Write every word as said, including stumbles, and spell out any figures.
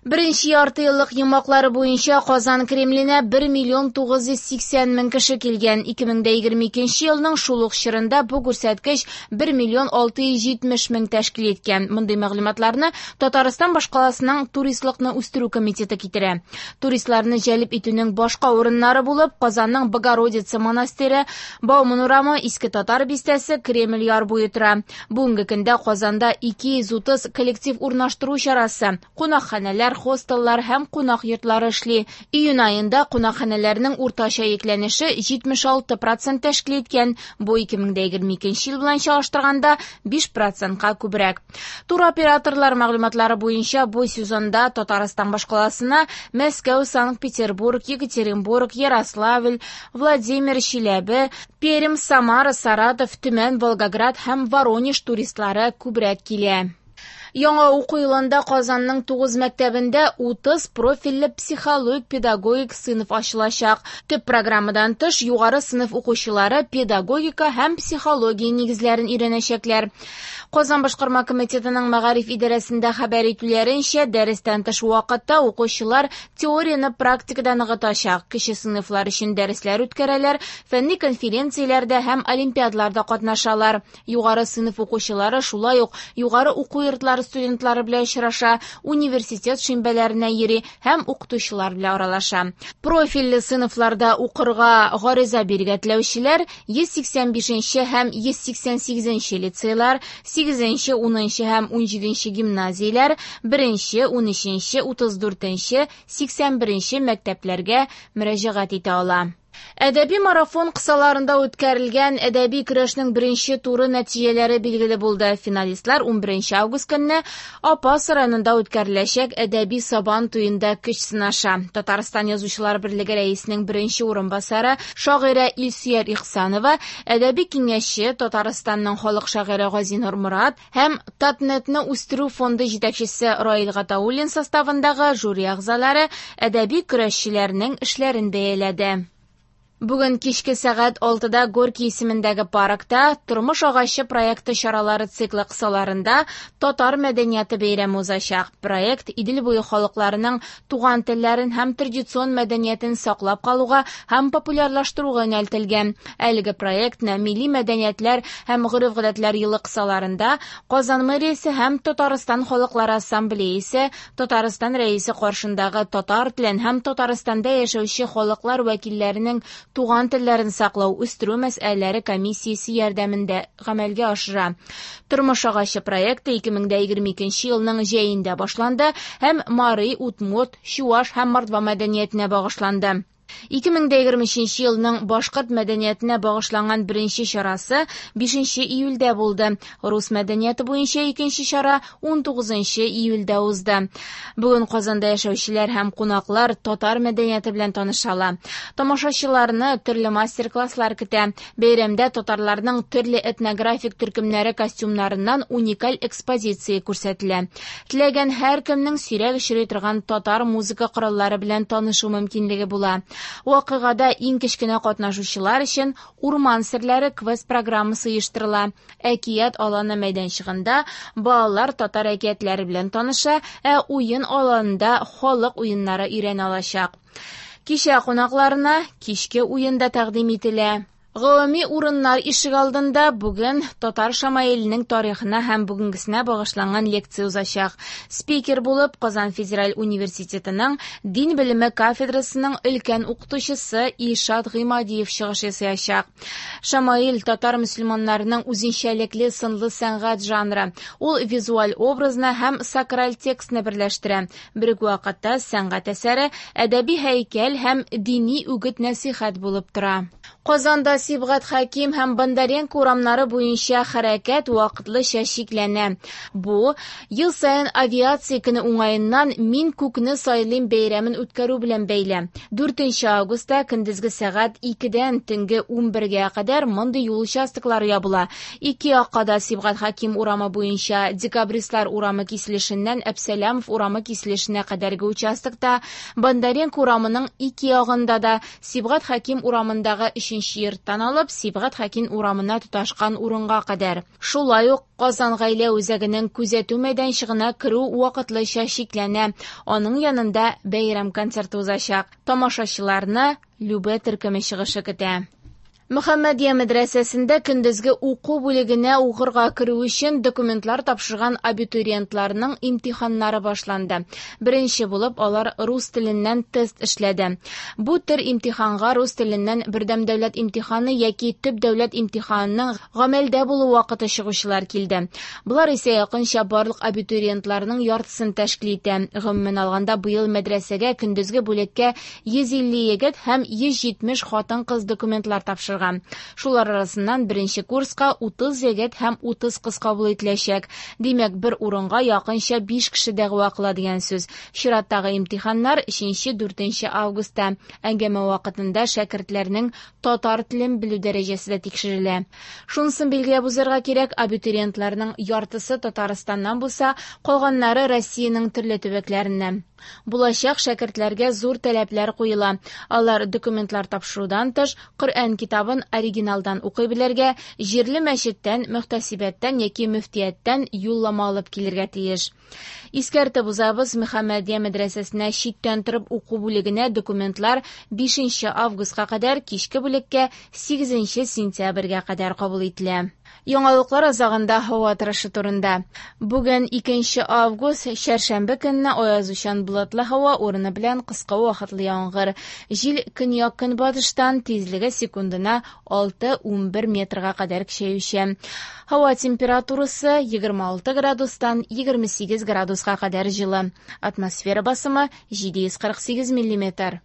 Беренче ярты еллык йомаклары буенча Казан Кремленә бер миллион тугыз йөз сиксән мең кеше килгән. ике мең дә егерме икенче елның шул ук чорында бу күрсәткеч бер миллион алты йөз җитмеш мең тәшкил иткән. Мондый мәгълүматларны Татарстан башкаласының туристлыкны үстерү комитеты китерә. Туристларны җәлеп итүнең башка урыннары булып Казанның Богородица монастыре, Бауман урамы, Иске Татар бистәсе, Кремль яр буе тора. Бүгенге көндә Казанда ике йөз утыз коллектив урнаштыру чарасы, кунакханәләр, хостеллар һәм кунак йортлары эшли. Июнь айында кунакханәләрнең уртача йөкләнеше җитмеш алты процент тәшкил иткән. Бу ике мең дә егерме икенче ел белән чагыштырганда биш процентка күбрәк. Туроператорлар мәгълүматлары буенча бу сезонда Татарстан башкаласына Мәскәү, Санкт-Петербург, Екатеринбург, Ярославль, Владимир, Чиләбе, Пермь, Самара, Саратов, Төмән, Волгоград һәм Воронеж туристлары күбрәк килә. Яңа уку елында Казанның тугыз мәктәбендә утыз профильле психологик педагогик сыйныф ачылачак. Төп программадан тыш югары сыйныф укучылары педагогика һәм психология нигезләрен өйрәнәчәкләр. Казан башкарма комитетының мәгариф идарәсендә хәбәр итүләренчә, дәрестән тыш вакытта укучылар теорияны практикада ныгытачак. Кече сыйныфлар өчен дәресләр үткәрәләр, фәнни конференцияләрдә һәм олимпиадларда катнашалар. Югары сыйныф укучылары шулай ук югары уку йортлары студентлары белән очраша, университет шимбәләренә йөри һәм укытучылар белән аралаша. Профильле сыйныфларда укырга гариза биргән теләүчеләр йөз сиксән бишенче һәм йөз сиксән сигезенче лицейлар, сигезенче, унынчы һәм унҗиденче гимназияләр, беренче, унөченче, утыз дүртенче, сиксән беренче мәктәпләргә мөрәҗәгать итә ала. Әдәби марафон кысаларында үткәрелгән әдәби көрәшнең беренче туры нәтиҗәләре билгеле булды. Финалистлар ун беренче август көнне Апас районында үткәреләчәк әдәби сабан туенда көч сынаша. Татарстан язучылар берлеге рәисенең беренче урынбасары шагыйрә Илсөяр Ихсанова, әдәби киңәшче Татарстанның халык шагыйре Газинур Мурат һәм Татнетны үстерү фонды җитәкчесе Раил Гатауллин составындагы жюри әгъзалары әдәби көрәшчеләрнең эшләрен бәяләде. Бүген кичке сәгать алтыда Горький исемендәге паркта Тормыш агачы проекты чаралары циклы кысаларында татар мәдәнияте бәйрәме узачак. Проект Идел буе халыкларының туган телләрен һәм традицион мәдәниятен саклап калуга һәм популярлаштыруга юнәлтелгән. Әлеге проектны Милли мәдәниятләр һәм гореф-гадәтләр елы кысаларында Казан мэриясе һәм Татарстан халыклары ассамблеясе, Татарстан рәисе каршындагы татар телен һәм Татарстанда яшәүче халыклар вәкилләренең туган телләрен саклау үстерү мәсьәләләре комиссиясе ярдәмендә гамәлгә ашыра. Тормыш агачы проекты ике мең дә егерме икенче елның җәендә башланды һәм Марый, Утмурт, Чуаш һәм Мордва мәдәниятенә багышланды. ике мең дә егерме өченче елның башкорт мәдәниятенә багышланган беренче чарасы бишенче июльдә булды. Рус мәдәнияте буенча икенче чара ун тугызынчы июльдә узды. Бүген Казанда яшәүчеләр һәм кунаклар татар мәдәнияте белән танышала. Тамашачыларны төрле мастер-класслар көтә. Бәйрәмдә татарларның төрле этнографик төркемнәре костюмнарыннан уникаль экспозиция күрсәтелә. Теләгән һәркемнең сирәк очрый торган татар музыка кораллары белән танышу мөмкинлеге була. Вакыйгада иң кечкенә катнашучылар өчен урман серләре квест программасы оештырыла. Әкият аланы мәйданчыгында балалар татар әкиятләре белән таныша, ә уен аланында халык уеннары өйрәнә алачак. Кичә кунакларына кичке уенда тәкъдим ителә. Гомуми урыннар ишек алдында бүген татар шамаиленең тарихына һәм бүгенгесенә багышланган лекция узачак. Спикер булып Казан федераль университетының дин белеме кафедрасының өлкән укытучысы Ишат Гыймадиев чыгыш ясаячак. Шамаил татар мөселманнарының үзенчәлекле сынлы сәнгать жанры. Ул визуаль образны һәм сакраль текстны берләштерә. Бер үк вакытта сәнгать әсәре әдәби һәйкәл һәм дини үгет-нәсихәт булып тора. Казанда Сибгат Хаким һәм Бондаренко урамнары буенча хәрәкәт вакытлыча чикләнә. Бу ел саен авиация көне уңаеннан Мин күкне сайлыйм бәйрәмен үткәрү белән бәйле. дүртенче августта көндезге сәгать икедән төнге ун бергә кадәр мондый юл участоклары ябыла. Ике якка да Сибгат Хаким урамы буенча Декабристлар урамы киселешеннән Әбсәләмов урамы киселешенә кадәрге участокта, Бондаренко урамының ике ягында да Сибгат Хаким урамындагы өченче йорттан алып, Сибгат Хакин урамына тоташкан урынга кадәр. Шулай ук Казан гаилә үзәгенең күзәтү мәйданчыгына керү вакытлыча шикләнә. Аның янында бәйрәм концерты узачак. Тамашачыларны Любе төркеме чыгышы көтә. Мөхәммәдия мәдрәсәсендә көндезге уку бүлегенә укырга керү өчен документлар тапшырган абитуриентларның имтиханнары башланды. Беренче булып алар рус теленнән тест эшләде. Бу төр имтиханга рус теленнән бердәм дәүләт имтиханы яки төп дәүләт имтиханының гамәлдә булу вакыты чыгучылар килде. Булар исә якынча барлык абитуриентларның яртысын тәшкил итә. Гомумән алганда быел мәдрәсәгә көндезге бүлеккә йөз илле егет һәм йөз җитмеш хатын-кыз документлар тапшырган. Шулар арасыннан беренче курска утыз егет һәм утыз кыз кабул ителәчәк. Димәк, бер урынга якынча биш кеше дәгъва кыла дигән сүз. Чираттагы имтиханнар өченче-дүртенче августта. Әңгәмә вакытында шәкертләрнең татар телен белү дәрәҗәсе дә тикшерелә. Шунысын билгеләп узарга кирәк, абитуриентларның яртысы Татарстаннан булса, калганнары Россиянең төрле төбәкләреннән. Булачак шәкертләргә зур таләпләр куела. Алар документлар тапшырудан тыш, Коръән китабын оригиналдан укый белергә, җирле мәчеттән, мөхтәсибәттән яки мөфтияттән юллама алып килергә тиеш. Искәртеп узабыз, Мөхәммәдия мәдрәсәсенә читтән торып уку бүлегенә документлар бишенче августка кадәр, кичке бүлеккә сигезенче сентябрьгә кадәр кабул ителә. Яңалыклар азагында һава торышы турында. Бүген икенче август, чәршәмбе көнне аязучан болытлы һава урыны белән кыска вакытлы яңгыр. Җил көньяк-көнбатыштан тизлеге секундына алты-унбер метрга кадәр көчәюче. Һава температурасы егерме алты градустан егерме сигез градуска кадәр җылы. Атмосфера басымы җиде йөз кырык сигез миллиметр.